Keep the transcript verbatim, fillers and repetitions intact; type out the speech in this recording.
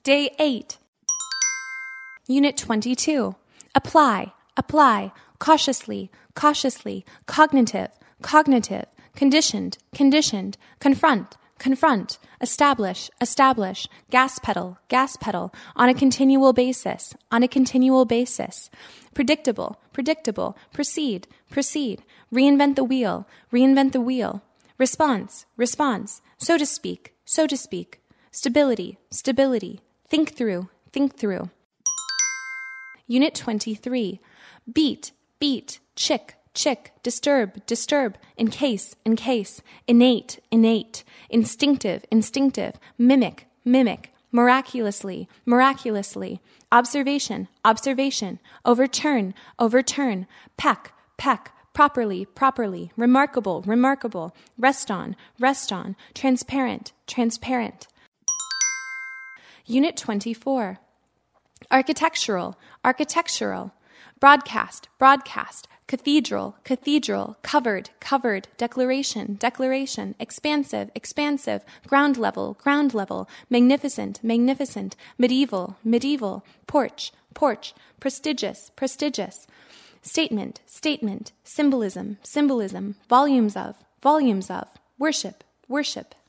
Day eight. Unit twenty-two. Apply, apply, cautiously, cautiously, cognitive, cognitive, conditioned, conditioned, confront, confront, establish, establish, gas pedal, gas pedal, on a continual basis, on a continual basis, predictable, predictable, proceed, proceed, reinvent the wheel, reinvent the wheel, response, response, so to speak, so to speak, stability, stability, think through, think through. Unit twenty-three. Beat, beat, chick, chick, disturb, disturb, encase, encase, innate, innate, instinctive, instinctive, mimic, mimic, miraculously, miraculously, observation, observation, overturn, overturn, peck, peck, properly, properly, remarkable, remarkable, rest on, rest on, transparent, transparent. Unit twenty-four. Architectural, architectural, broadcast, broadcast, cathedral, cathedral, covered, covered, declaration, declaration, expansive, expansive, ground level, ground level, magnificent, magnificent, medieval, medieval, porch, porch, prestigious, prestigious, statement, statement, symbolism, symbolism, volumes of, volumes of, worship, worship.